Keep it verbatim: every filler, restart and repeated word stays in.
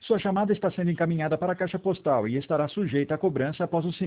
Sua chamada está sendo encaminhada para a caixa postal e estará sujeita a cobrança após o